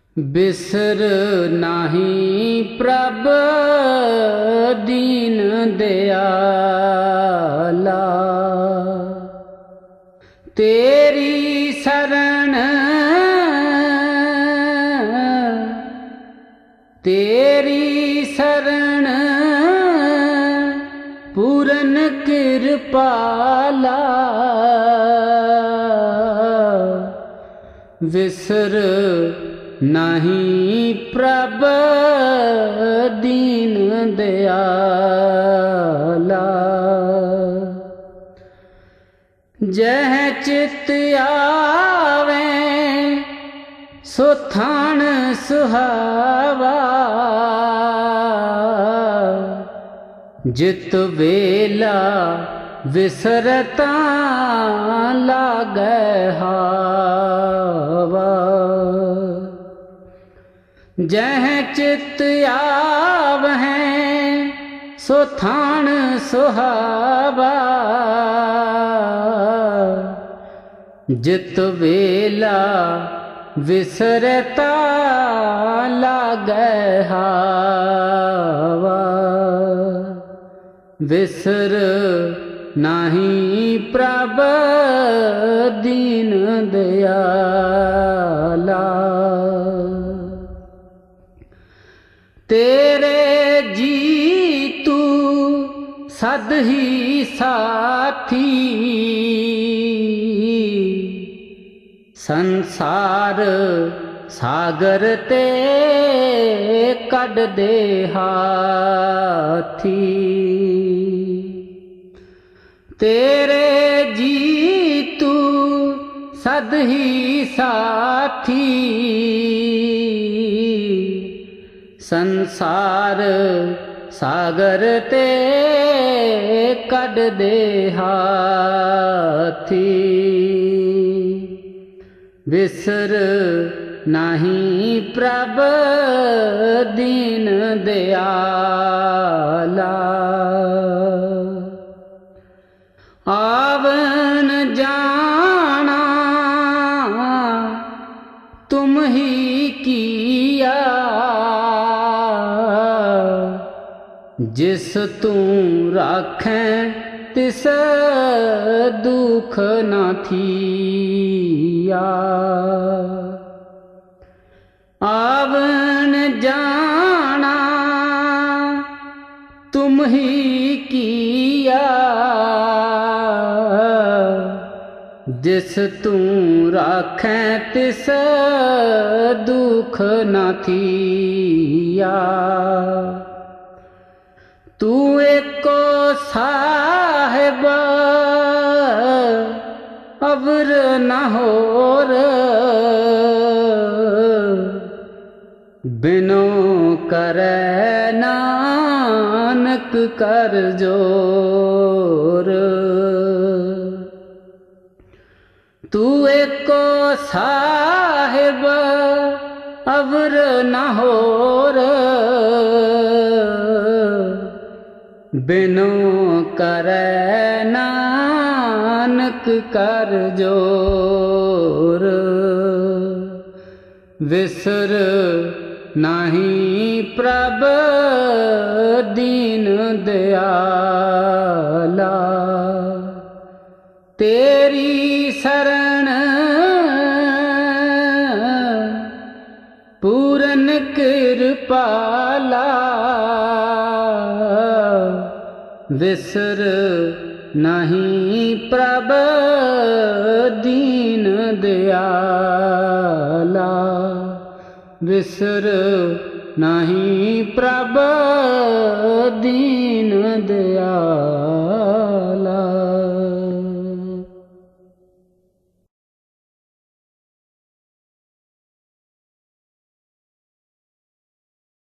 बिसर नाही प्रभ दीन दयाला। तेरी शरण पूरन कृपाला। विसर नहीं प्रभ दीन दयाला। जह चित आवे सो थान सुहावा। जित वेला विसरता लागै हावा। जह चित आवै सो थान सुहावा। जित वेला विसरता लागै हावा। विसर नहीं प्रभ दीन दयाला। तेरे जीतू सद ही साथी। संसार सागर ते कड दे हाथी। तेरे जीतू सद ही साथी। संसार सागर ते कड दे हाथी। विसर नहीं प्रभ दीन दयाला। आवन जाना तुम ही किया। जिस तू राखें तिस दुख न थिया। आवन जाना तुम ही किया। जिस तू राखें तिस दुख न थिया। तू एको साहिब अवर न होर। बिनो करे नानक कर जोर। तू एको साहिब अवर न होर। बिनो करे नानक कर जोर। विसर नहीं प्रभ दीन दयाला। तेरी शरण पूरन कृपाला। विसर नहीं प्रभ दीन दयाला। विसर नहीं प्रभ दीन दयाला।